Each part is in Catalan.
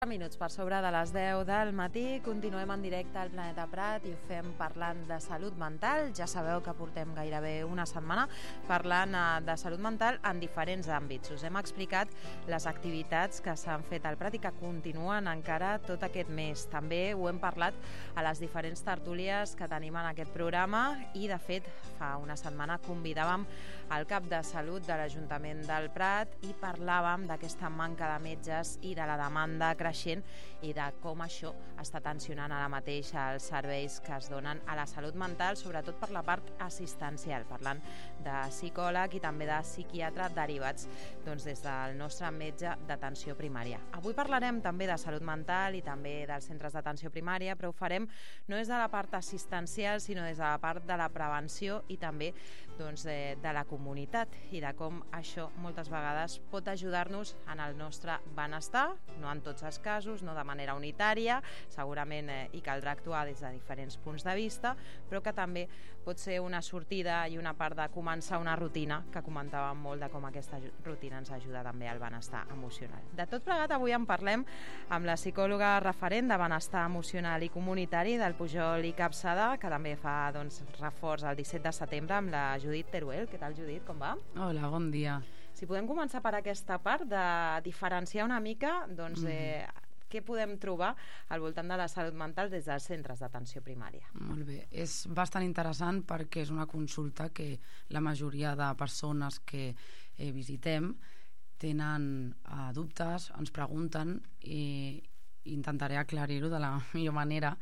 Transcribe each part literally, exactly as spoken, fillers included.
Minuts per sobre de les deu del matí, continuem en directe al Planeta Prat i ho fem parlant de salut mental. Ja sabeu que portem gairebé una setmana parlant de salut mental en diferents àmbits. Us hem explicat les activitats que s'han fet al Prat i que continuen encara tot aquest mes. També ho hem parlat a les diferents tertúlies que tenim en aquest programa i, de fet, fa una setmana convidàvem el cap de salut de l'Ajuntament del Prat i parlàvem d'aquesta manca de metges i de la demanda creixent i de com això està tensionant ara mateix els serveis que es donen a la salut mental, sobretot per la part assistencial, parlant de psicòleg i també de psiquiatre derivats doncs, des del nostre metge d'atenció primària. Avui parlarem també de salut mental i també dels centres d'atenció primària, però ho farem no des de la part assistencial, sinó des de la part de la prevenció i també doncs, de, de la comunitat i de com això moltes vegades pot ajudar-nos en el nostre benestar, no en tots els casos, no de manera unitària, segurament eh, hi caldrà actuar des de diferents punts de vista, però que també pot ser una sortida i una part de començar una rutina, que comentàvem molt de com aquesta rutina ens ajuda també al benestar emocional. De tot plegat, avui en parlem amb la psicòloga referent de benestar emocional i comunitari del Pujol i Capçada, que també fa doncs, reforç el disset de setembre amb la Judit Teruel. Què tal, Judit? Com va? Hola, bon dia. Si podem començar per aquesta part de diferenciar una mica doncs, eh, què podem trobar al voltant de la salut mental des dels centres d'atenció primària. Molt bé, és bastant interessant perquè és una consulta que la majoria de persones que eh, visitem tenen eh, dubtes, ens pregunten i intentaré aclarir-ho de la millor manera.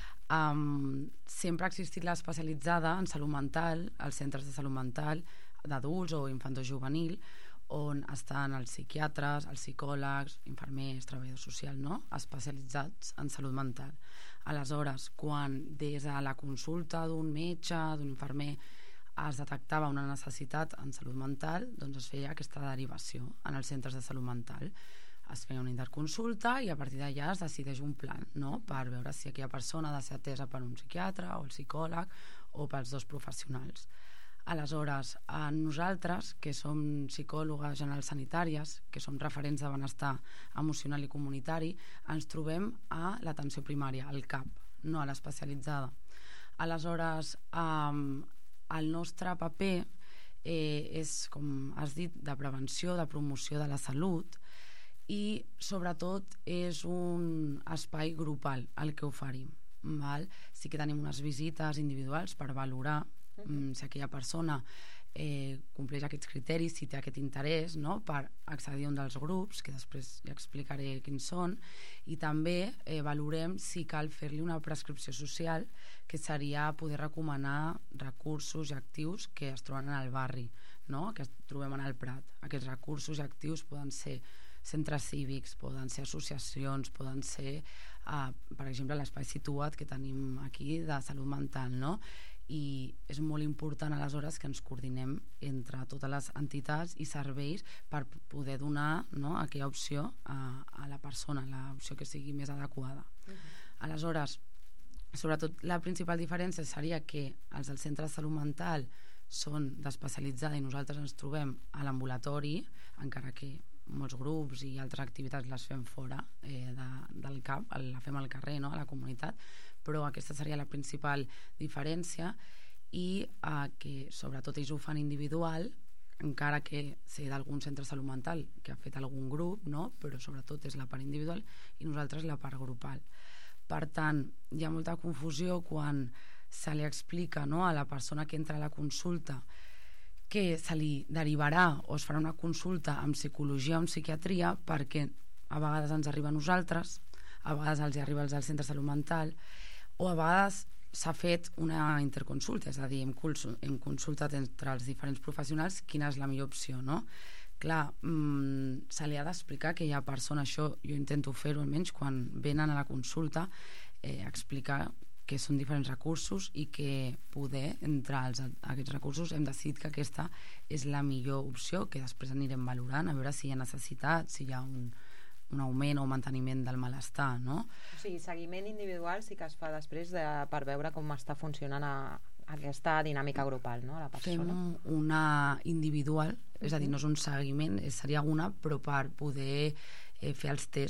Um, sempre ha existit l'especialitzada en salut mental, als centres de salut mental d'adults o infantojuvenil, on estan els psiquiatres, els psicòlegs, infermers, treballadors socials, no? Especialitzats en salut mental. Aleshores, quan des de la consulta d'un metge, d'un infermer, es detectava una necessitat en salut mental, doncs es feia aquesta derivació en els centres de salut mental. Es feia una interconsulta i a partir d'allà es decideix un plan, no? Per veure si aquella persona ha de ser atesa per un psiquiatre o el psicòleg o pels dos professionals. Aleshores, a nosaltres, que som psicòlogues generals sanitàries, que som referents de benestar emocional i comunitari, ens trobem a l'atenció primària, al CAP, no a l'especialitzada. Aleshores, um, el nostre paper eh, és, com has dit, de prevenció, de promoció de la salut, i sobretot és un espai grupal el que oferim, val? Sí que tenim unes visites individuals per valorar uh-huh. si aquella persona eh, compleix aquests criteris, si té aquest interès, no? Per accedir a un dels grups, que després ja explicaré quins són, i també eh, valorem si cal fer-li una prescripció social, que seria poder recomanar recursos i actius que es troben en el barri, no? Que es trobem en el Prat. Aquests recursos i actius poden ser centres cívics, poden ser associacions, poden ser, uh, per exemple, l'Espai Situat que tenim aquí de salut mental, no? I és molt important aleshores que ens coordinem entre totes les entitats i serveis per poder donar, no, aquella opció a, a la persona, l'opció que sigui més adequada. Uh-huh. Aleshores, sobretot la principal diferència seria que els del centre de salut mental són d'especialitzada i nosaltres ens trobem a l'ambulatori, encara que molts grups i altres activitats les fem fora eh, de, del CAP, la fem al carrer, no? A la comunitat, però aquesta seria la principal diferència i eh, que sobretot ells ho fan individual, encara que sé d'algun centre de salut mental que ha fet algun grup, no? Però sobretot és la part individual i nosaltres la part grupal. Per tant, hi ha molta confusió quan se li explica, no, a la persona que entra a la consulta que se li derivarà o es farà una consulta amb psicologia o amb psiquiatria, perquè a vegades ens arriba a nosaltres, a vegades els arriba als centres de salut mental, o a vegades s'ha fet una interconsulta, és a dir, hem, hem consultat entre els diferents professionals quina és la millor opció, no? Clar, mmm, se li ha d'explicar que hi ha persones, això jo intento fer-ho almenys quan venen a la consulta, eh, explicar que són diferents recursos i que poder, entre els, aquests recursos, hem decidit que aquesta és la millor opció, que després anirem valorant, a veure si hi ha necessitat, si hi ha un, un augment o manteniment del malestar, no? O sigui, seguiment individual sí que es fa després de, per veure com està funcionant a, aquesta dinàmica grupal, no? La persona. Fem una individual, és a dir, no és un seguiment, seria una, però per poder eh, fer els tests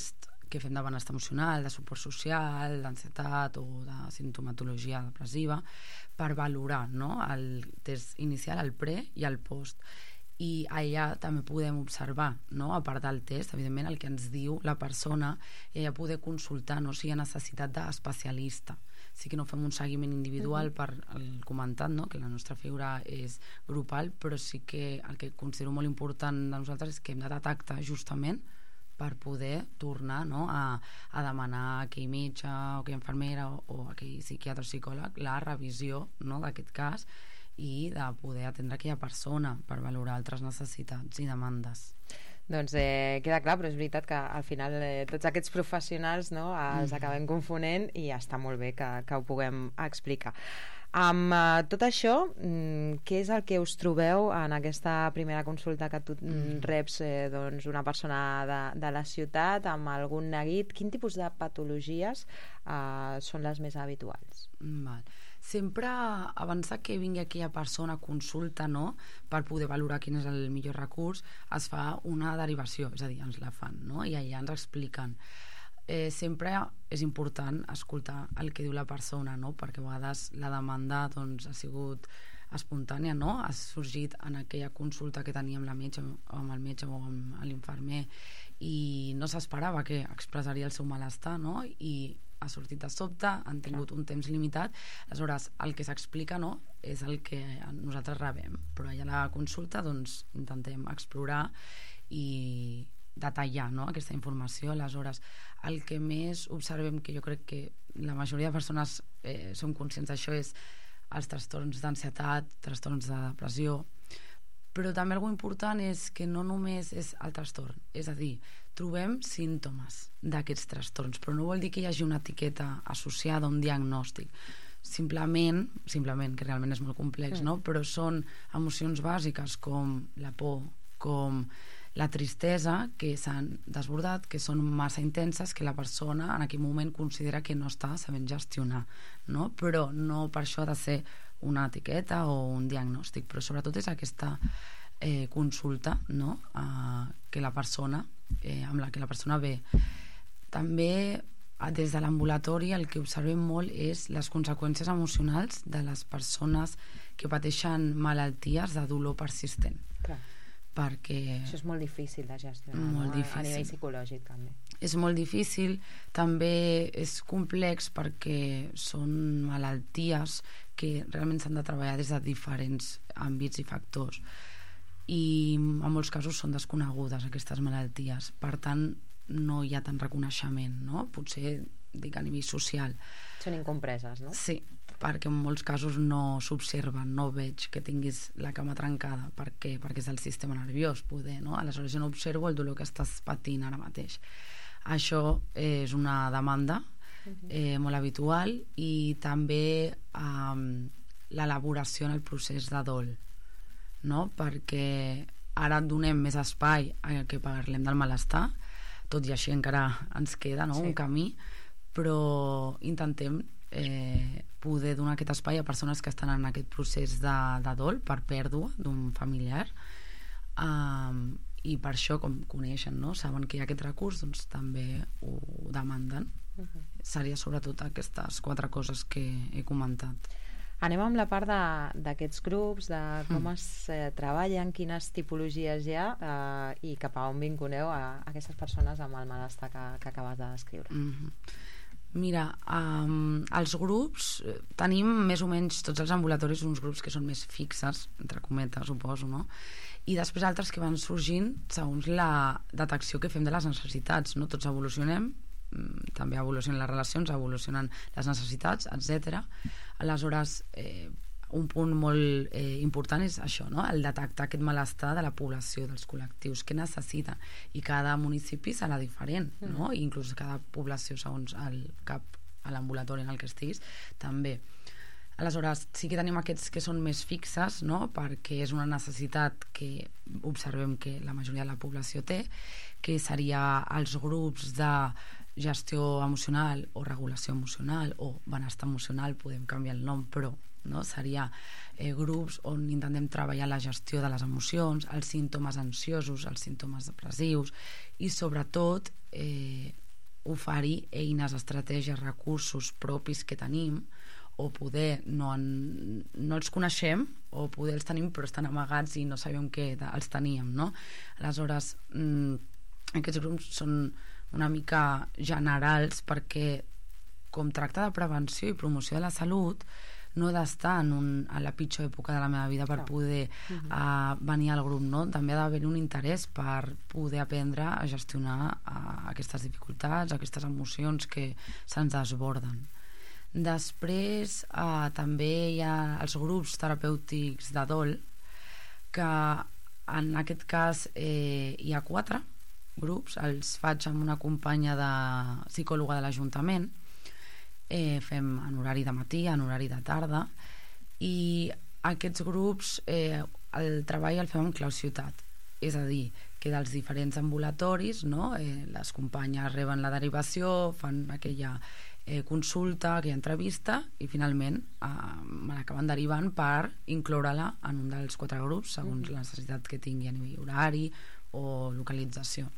que fem de benestar emocional, de suport social, d'ansietat o de sintomatologia depressiva, per valorar, no?, el test inicial, el pre i el post. I allà també podem observar, no?, a part del test, evidentment, el que ens diu la persona, i allà poder consultar, no?, si hi ha necessitat d'especialista. Sí que no fem un seguiment individual per el comentat, no?, que la nostra figura és grupal, però sí que el que considero molt important de nosaltres és que hem de detectar justament per poder tornar, no?, a, a demanar a aquell metge o aquella infermera o, o aquell psiquiatre o psicòleg la revisió, no?, d'aquest cas, i de poder atendre aquella persona per valorar altres necessitats i demandes. Doncs eh, queda clar, però és veritat que al final eh, tots aquests professionals, no, els mm. acabem confonent, i està molt bé que, que ho puguem explicar. Amb uh, tot això, mm, què és el que us trobeu en aquesta primera consulta que tu mm. reps eh, doncs una persona de, de la ciutat amb algun neguit? Quin tipus de patologies uh, són les més habituals? Val. Sempre, abans que vingui aquella persona a consulta, no?, per poder valorar quin és el millor recurs, es fa una derivació, és a dir, ens la fan, no?, i allà ens expliquen. Eh, sempre és important escoltar el que diu la persona, no?, perquè a vegades la demanda, doncs, ha sigut espontània, no?, ha sorgit en aquella consulta que teníem la metge, o amb el metge o amb l'infermer, i no s'esperava que expressaria el seu malestar, no?, i ha sortit de sobte, han tingut un temps limitat, aleshores el que s'explica, no?, és el que nosaltres rebem, però allà a la consulta doncs intentem explorar i detallar, no?, aquesta informació. Aleshores, el que més observem, que jo crec que la majoria de persones eh, som conscients d'això, és els trastorns d'ansietat, trastorns de depressió, però també algo important és que no només és el trastorn, és a dir, trobem símptomes d'aquests trastorns, però no vol dir que hi hagi una etiqueta associada a un diagnòstic. Simplement, simplement, que realment és molt complex, no?, però són emocions bàsiques com la por, com la tristesa, que s'han desbordat, que són massa intenses, que la persona en aquell moment considera que no està sabent gestionar, no?, però no per això ha de ser una etiqueta o un diagnòstic, però sobretot és aquesta eh, consulta, no?, eh, que la persona eh, amb la que la persona ve. També des de l'ambulatori el que observem molt és les conseqüències emocionals de les persones que pateixen malalties de dolor persistent. Clar. Perquè això és molt difícil de gestionar, molt no? difícil. A nivell psicològic també. És molt difícil, també és complex perquè són malalties que realment s'han de treballar des de diferents àmbits i factors, i en molts casos són desconegudes aquestes malalties, per tant no hi ha tant reconeixement, no? Potser dic a nivell social. Són incompreses, no? Sí, perquè en molts casos no s'observen, no veig que tinguis la cama trencada, perquè, perquè és el sistema nerviós, poder, no? Aleshores jo no observo el dolor que estàs patint ara mateix. Això és una demanda eh, molt habitual, i també eh, l'elaboració en el procés de dol, no? Perquè ara donem més espai a que parlem del malestar, tot i així encara ens queda, no? Sí. Un camí, però intentem eh, poder donar aquest espai a persones que estan en aquest procés de, de dol per pèrdua d'un familiar, um, i per això, com coneixen, no?, saben que hi ha aquest recurs, doncs també ho demanden. Uh-huh. Seria sobretot aquestes quatre coses que he comentat. Anem amb la part d'aquests grups, de com mm. es eh, treballen, quines tipologies hi ha eh, i cap a on vinculeu a, a aquestes persones amb el malestar que, que acabes de descriure. Mm-hmm. Mira, um, els grups, eh, tenim més o menys tots els ambulatoris uns grups que són més fixes, entre cometes, suposo, no? I després altres que van sorgint segons la detecció que fem de les necessitats, no? Tots evolucionem, també evolucionen les relacions, evolucionen les necessitats, etcètera. Aleshores, eh, un punt molt eh, important és això, no? El detectar aquest malestar de la població, dels col·lectius, què necessiten, i cada municipi serà diferent, no? I inclús cada població segons el cap a l'ambulatori en el que estiguis també. Aleshores, sí que tenim aquests que són més fixes, no? Perquè és una necessitat que observem que la majoria de la població té, que seria els grups de gestió emocional o regulació emocional o benestar emocional, podem canviar el nom, però no? Seria eh, grups on intentem treballar la gestió de les emocions, els símptomes ansiosos, els símptomes depressius, i sobretot eh, oferir eines, estratègies, recursos propis que tenim, o poder no, en, no els coneixem, o poder els tenim però estan amagats i no sabem que els teníem, no? Aleshores, mmm, aquests grups són una mica generals perquè, com tracta de prevenció i promoció de la salut, no he d'estar en, un, en la pitjor època de la meva vida per poder uh -huh. uh, venir al grup, no? També ha d'haver un interès per poder aprendre a gestionar uh, aquestes dificultats, aquestes emocions que se'ns desborden. Després uh, també hi ha els grups terapèutics de dol, que en aquest cas eh, hi ha quatre grups, els faig amb una companya de psicòloga de l'Ajuntament. Eh, fem en horari de matí, en horari de tarda, i aquests grups eh, el treball el fem en clau ciutat, és a dir, que dels diferents ambulatoris, no? eh, les companyes reben la derivació, fan aquella eh, consulta, aquella entrevista, i finalment eh, me l'acaben derivant per incloure-la en un dels quatre grups segons la necessitat que tingui a nivell horari o localització.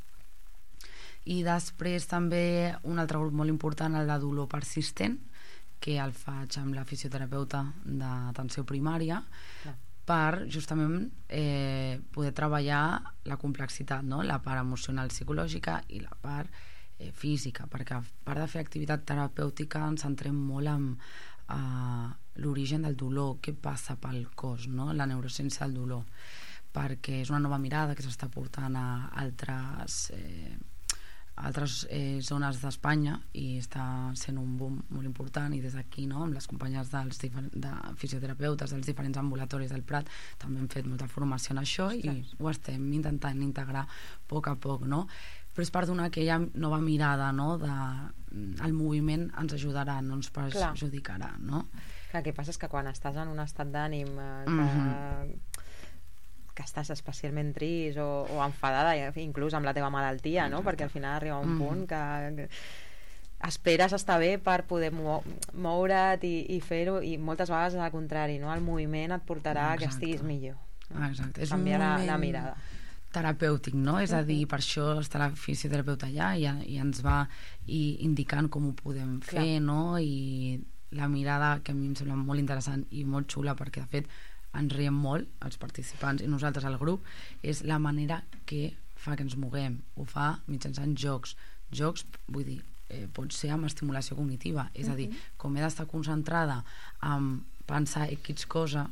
I després també un altre grup molt important, el de dolor persistent, que el faig amb la fisioterapeuta d'atenció primària, ja. per justament eh, poder treballar la complexitat, no? La part emocional psicològica i la part eh, física, perquè a part de fer activitat terapèutica ens centrem molt en eh, l'origen del dolor, què passa pel cos, no? La neurociència del dolor, perquè és una nova mirada que s'està portant a altres eh, altres eh, zones d'Espanya i està sent un boom molt important, i des d'aquí, no, amb les companyes dels de fisioterapeutes dels diferents ambulatoris del Prat també hem fet molta formació en això. Ostres. I ho estem intentant integrar a poc a poc, no? Però és per donar aquella nova mirada, no? De, el moviment ens ajudarà, no ens perjudicarà, no? Clar, el que passa és que quan estàs en un estat d'ànim eh, que... Mm-hmm. que estàs especialment trist o, o enfadada, inclús amb la teva malaltia, no? Perquè al final arriba un mm. punt que, que esperes estar bé per poder mou, moure't i, i fer-ho, i moltes vegades al contrari, no? El moviment et portarà Exacte. a que estiguis millor, no? Exacte. És canviar un la, la mirada terapèutic, no? És a dir, per això està la fisioterapeuta allà i, i ens va i indicant com ho podem fer, Clar. no? I la mirada, que a mi em sembla molt interessant i molt xula, perquè de fet ens riem molt, els participants i nosaltres al grup, és la manera que fa que ens moguem. Ho fa mitjançant jocs. Jocs, vull dir, eh, pot ser amb estimulació cognitiva, és a dir, com he d'estar concentrada en pensar X cosa,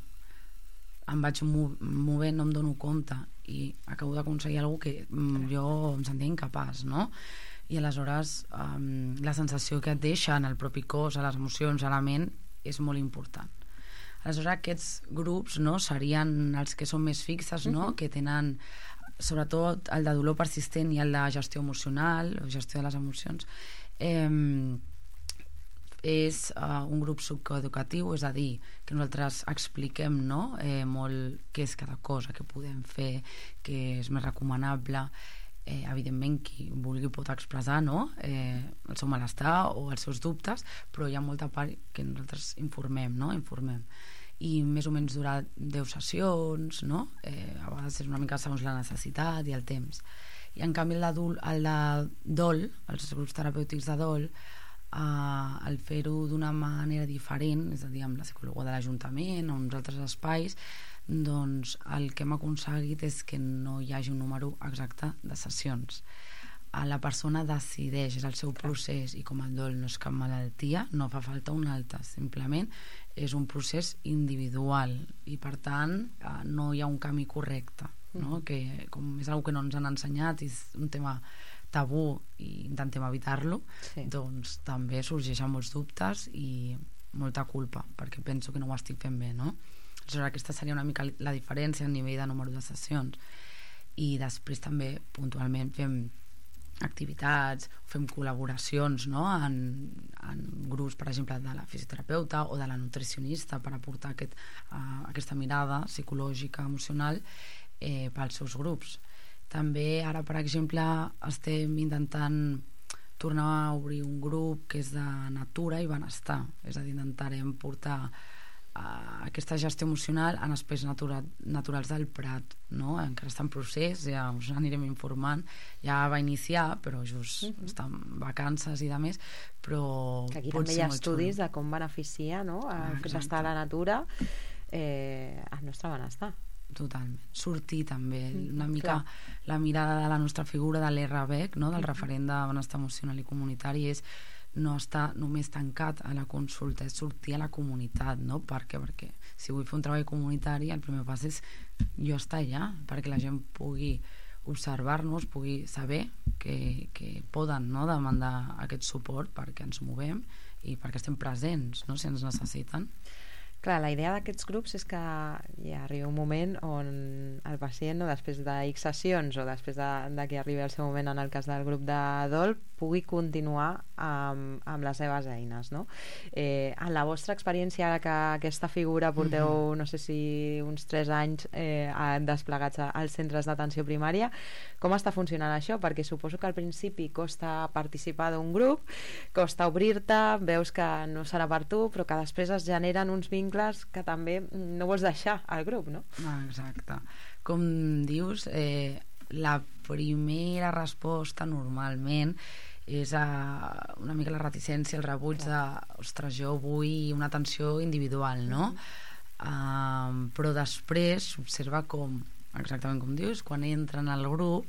em vaig movent, no em dono compte, i acabo d'aconseguir alguna cosa que mm, jo em sentia incapaç, no? I aleshores um, la sensació que et deixa en el propi cos, a les emocions, a la ment, és molt important. Aleshores aquests grups, no, serien els que són més fixes, no? Uh-huh. Que tenen sobretot el de dolor persistent i el de gestió emocional o gestió de les emocions. Eh, és uh, un grup psicoeducatiu, és a dir, que nosaltres expliquem, no? eh, molt què és cada cosa, què podem fer, què és més recomanable. Eh, evidentment qui vulgui pot expressar, no? eh, el seu malestar o els seus dubtes, però hi ha molta part que nosaltres informem, no? informem i més o menys durar deu sessions, no? eh, a vegades és una mica segons la necessitat i el temps. I en canvi el de, el de dol, els grups terapèutics de dol, eh, el fer-ho d'una manera diferent, és a dir, amb la psicòloga de l'Ajuntament o uns altres espais, doncs el que hem aconseguit és que no hi hagi un número exacte de sessions. La persona decideix, és el seu procés, i com el dol no és cap malaltia, no fa falta un altre, simplement és un procés individual i per tant no hi ha un camí correcte, no? Que com és una cosa que no ens han ensenyat i és un tema tabú i intentem evitar-lo, sí. Doncs també sorgeixen molts dubtes i molta culpa perquè penso que no ho estic fent bé, no? Aleshores aquesta seria una mica la diferència a nivell de número de sessions. I després també puntualment fem activitats, fem col·laboracions, no? en, en grups, per exemple, de la fisioterapeuta o de la nutricionista per aportar aquest, uh, aquesta mirada psicològica, emocional eh, pels seus grups. També ara, per exemple, estem intentant tornar a obrir un grup que és de natura i benestar, és a dir, intentarem portar uh, aquesta gestió emocional en espais natura, naturals del Prat, no? Encara està en procés, ja us anirem informant, ja va iniciar, però just uh -huh. està en vacances i de més, però que aquí pot també hi ser ha molt estudis xulo. de com beneficia, no? Ah, el fet d'estar a la natura eh, al nostre benestar. Totalment. Sortir també una Mm, mica clar. la mirada de la nostra figura de l'R B E C, no? Del Mm-hmm. referent de benestar emocional i comunitari, és no estar només tancat a la consulta, és sortir a la comunitat, no? Per què? Perquè si vull fer un treball comunitari, el primer pas és jo estar allà, perquè la gent pugui observar-nos, pugui saber que, que poden, no? Demandar aquest suport perquè ens movem i perquè estem presents, no? Si ens necessiten. Clar, la idea d'aquests grups és que hi arriba un moment on el pacient, no, després de X sessions o després de, de que arribi el seu moment, en el cas del grup de dol, pugui continuar amb, amb les seves eines, no? Eh, en la vostra experiència, ara que aquesta figura porteu, mm-hmm. no sé si uns tres anys eh, desplegats als centres d'atenció primària, com està funcionant això? Perquè suposo que al principi costa participar d'un grup, costa obrir-te, veus que no serà per tu, però que després es generen uns vincles que també no vols deixar al grup, no? Ah, exacte. Com dius, eh, la primera resposta normalment és a una mica la reticència, el rebuig de, ostres, jo vull una atenció individual, no? Mm-hmm. Um, però després s'observa com, exactament com dius, quan entren al grup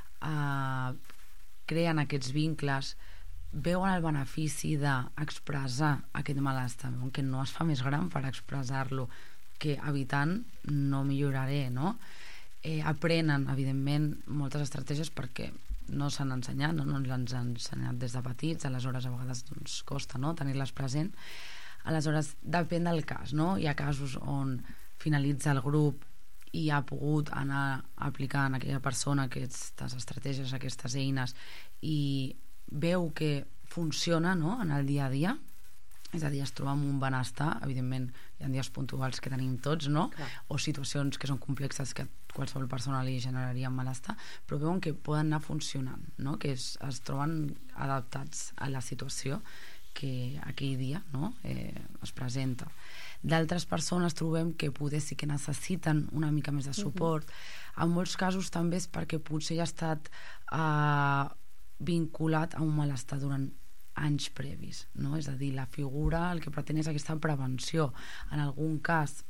uh, creen aquests vincles, veuen el benefici d'expressar aquest malestar, que no es fa més gran per expressar-lo, que evitant no milloraré, no? Eh, aprenen, evidentment, moltes estratègies perquè no s'han ensenyat, no, no ens l'han ensenyat des de petits, aleshores a vegades doncs, costa, no?, tenir-les present. Aleshores, depèn del cas, no? Hi ha casos on finalitza el grup i ha pogut anar aplicant a aquella persona aquestes estratègies, aquestes eines, i veu que funciona, no?, en el dia a dia, és a dir, es troba amb un benestar. Evidentment hi ha dies puntuals que tenim tots, no? Clar. O situacions que són complexes que a qualsevol persona li generarien malestar, però veuen que poden anar funcionant, no? Que es, es troben adaptats a la situació que aquell dia, no?, eh, es presenta. D'altres persones trobem que poder sí que necessiten una mica més de suport. Uh-huh. En molts casos també és perquè potser ja ha estat eh, vinculat a un malestar durant anys previs, no? És a dir, la figura el que pretén és aquesta prevenció. En algun cas,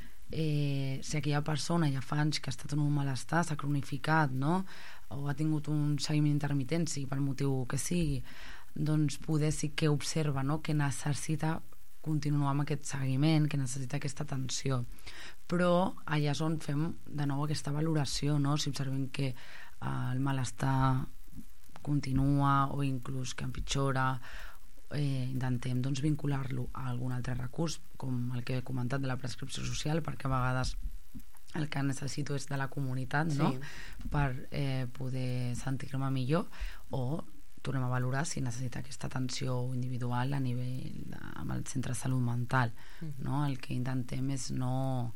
eh, si aquella persona ja fa anys que ha estat en un malestar, s'ha cronificat, no?, o ha tingut un seguiment intermitent, sigui per motiu que sigui, doncs poder sí que observa, no?, que necessita continuar amb aquest seguiment, que necessita aquesta atenció. Però allà és on fem de nou aquesta valoració, no?, si observem que eh, el malestar continua o inclús que empitjora, eh, intentem doncs, vincular-lo a algun altre recurs, com el que he comentat de la prescripció social, perquè a vegades el que necessito és de la comunitat, no?, sí, per eh, poder sentir-me millor, o tornem a valorar si necessita aquesta atenció individual a nivell de, amb el centre de salut mental, uh-huh. no? El que intentem és no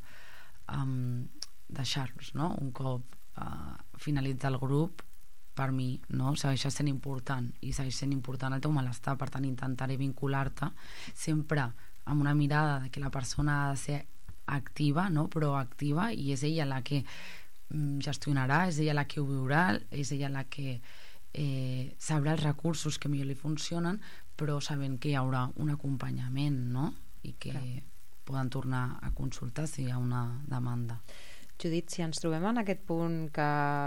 um, deixar-los, no? Un cop uh, finalitza el grup, per mi, no?, segueix sent important i segueix sent important el teu malestar, per tant intentaré vincular-te sempre amb una mirada de que la persona ha de ser activa, no?, proactiva, i és ella la que gestionarà, és ella la que ho viurà, és ella la que eh, sabrà els recursos que millor li funcionen, però sabent que hi haurà un acompanyament, no?, i que Clar. Poden tornar a consultar si hi ha una demanda. Judit, si ens trobem en aquest punt que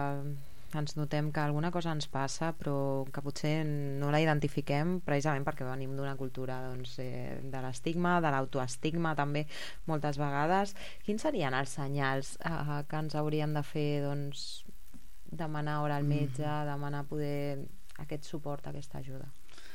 ens notem que alguna cosa ens passa però que potser no la identifiquem precisament perquè venim d'una cultura doncs, eh, de l'estigma, de l'autoestigma també moltes vegades, quins serien els senyals eh, que ens haurien de fer doncs, demanar hora al metge, mm. demanar poder aquest suport, aquesta ajuda?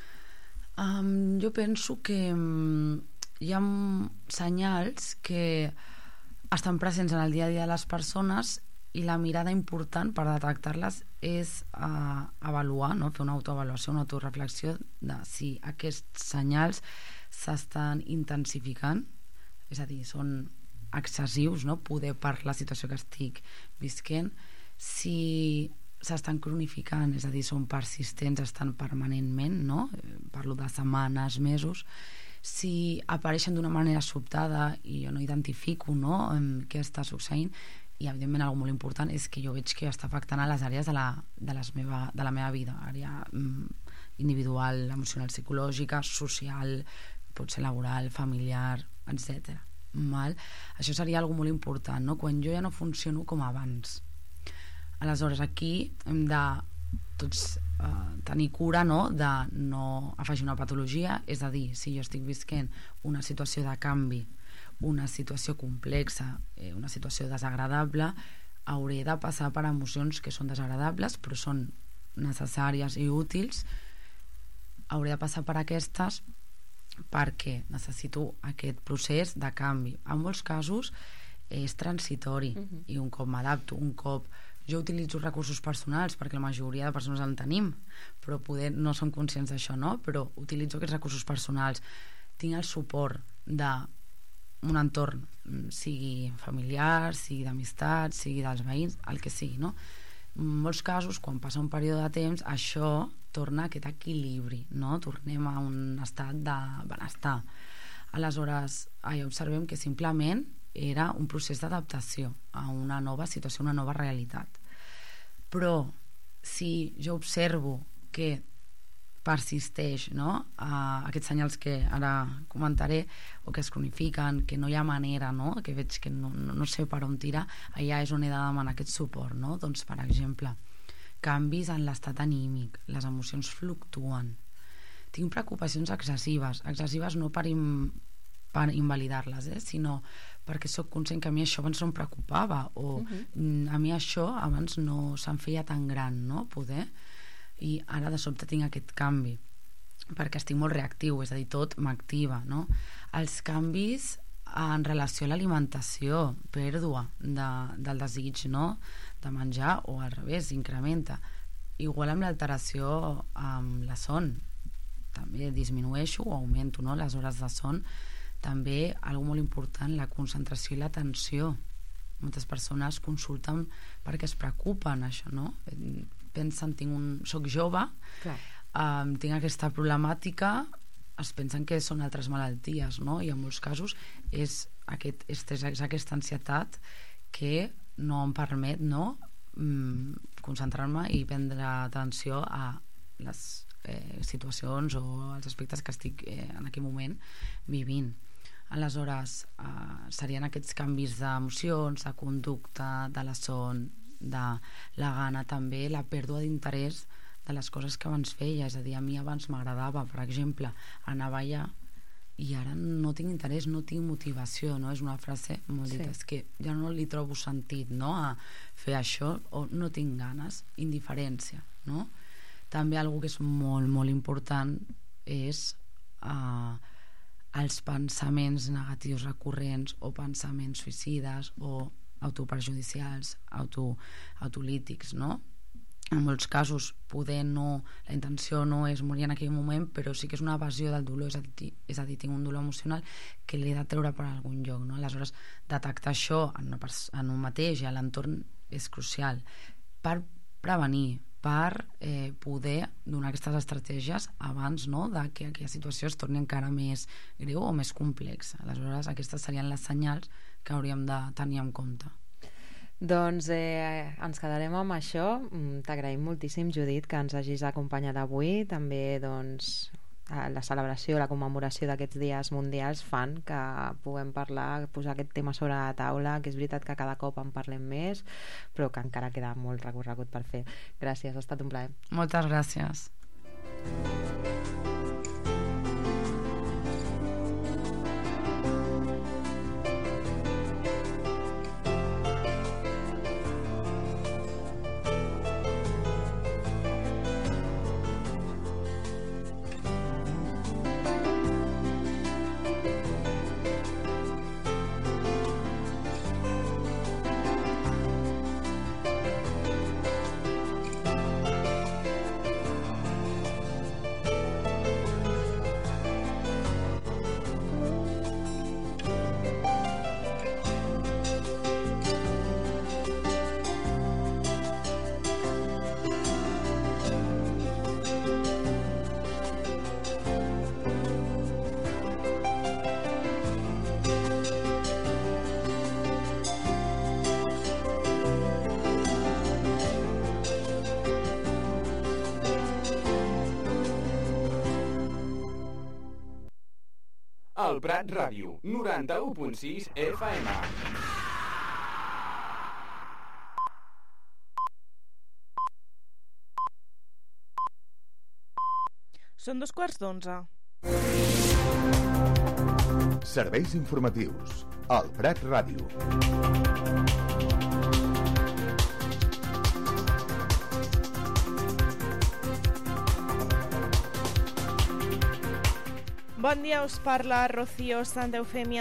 Um, jo penso que um, hi ha senyals que estan presents en el dia a dia de les persones i la mirada important per detectar-les és uh, avaluar, no? Fer una autoavaluació, una autoreflexió de si aquests senyals s'estan intensificant, és a dir, són excessius, no?, poder per la situació que estic visquent, si s'estan cronificant, és a dir, són persistents, estan permanentment, no?, parlo de setmanes, mesos, si apareixen d'una manera sobtada i jo no identifico, no, què està succeint, i evidentment algo molt important és que jo veig que està afectant a les àrees de la, de les meva, de la meva vida, àrea mm, individual, emocional, psicològica, social, pot ser laboral, familiar, etcètera. Val? Això seria algo molt important, no? Quan jo ja no funciono com abans. Aleshores, aquí hem de tots eh, tenir cura, no?, de no afegir una patologia, és a dir, si jo estic visquent una situació de canvi, una situació complexa, eh, una situació desagradable, hauré de passar per emocions que són desagradables però són necessàries i útils. Hauré de passar per aquestes perquè necessito aquest procés de canvi. En molts casos és transitori uh-huh. i un cop m'adapto, un cop jo utilitzo recursos personals perquè la majoria de persones en tenim, però poder no som conscients d'això, no? Però utilitzo aquests recursos personals, tinc el suport de un entorn, sigui familiar, sigui d'amistat, sigui dels veïns, el que sigui, no? En molts casos, quan passa un període de temps, això torna a aquest equilibri, no? Tornem a un estat de benestar. Aleshores, allà observem que simplement era un procés d'adaptació a una nova situació, una nova realitat. Però si jo observo que persisteix, no?, a aquests senyals que ara comentaré o que es cronifiquen, que no hi ha manera, no?, que veig que no, no, no sé per on tirar, allà és on he de demanar aquest suport, no? Doncs, per exemple, canvis en l'estat anímic, les emocions fluctuen, tinc preocupacions excessives, excessives no per, im, per invalidar-les, eh? sinó perquè sóc conscient que a mi això abans no em preocupava o uh-huh. a mi això abans no se'm feia tan gran, no?, poder, i ara de sobte tinc aquest canvi perquè estic molt reactiu, és a dir, tot m'activa, no? Els canvis en relació a l'alimentació, pèrdua de, del desig, no?, de menjar, o al revés, incrementa. Igual amb l'alteració amb la son, també disminueixo o augmento, no?, les hores de son. També, algo molt important, la concentració i l'atenció. Moltes persones consulten perquè es preocupen, això, no? Pensen, tinc un, soc jove, um, tinc aquesta problemàtica, es pensen que són altres malalties, no? I en molts casos és, aquest, és, és aquesta ansietat que no em permet, no?, um, concentrar-me i prendre atenció a les eh, situacions o als aspectes que estic eh, en aquell moment vivint. Aleshores, eh, serien aquests canvis d'emocions, de conducta, de la son, de la gana, també la pèrdua d'interès de les coses que abans feia. És a dir, a mi abans m'agradava, per exemple, anar a ballar i ara no tinc interès, no tinc motivació, no? És una frase molt dita, sí. És que ja no li trobo sentit, no?, a fer això, o no tinc ganes, indiferència, no? També algo que és molt, molt important és eh, els pensaments negatius recurrents o pensaments suïcides o autoperjudicials, auto, autolítics, no? En molts casos poder no, la intenció no és morir en aquell moment, però sí que és una evasió del dolor, és a dir, és a dir tinc un dolor emocional que l'he de treure per algun lloc, no? Aleshores, detectar això en, una en un mateix i a l'entorn és crucial per prevenir, per eh, poder donar aquestes estratègies abans, no?, de que aquella situació es torni encara més greu o més complexa. Aleshores, aquestes serien les senyals que hauríem de tenir en compte. Doncs eh, ens quedarem amb això. T'agraïm moltíssim, Judit, que ens hagis acompanyat avui. També, doncs, la celebració, la commemoració d'aquests dies mundials fan que puguem parlar, posar aquest tema sobre la taula, que és veritat que cada cop en parlem més, però que encara queda molt recorregut per fer. Gràcies, ha estat un plaer. Moltes gràcies. El Prat Ràdio, noranta-u punt sis F M. Són dos quarts d'onze. Serveis informatius. El Prat Ràdio. Bon dia, us parla Rocío Santa Eufèmia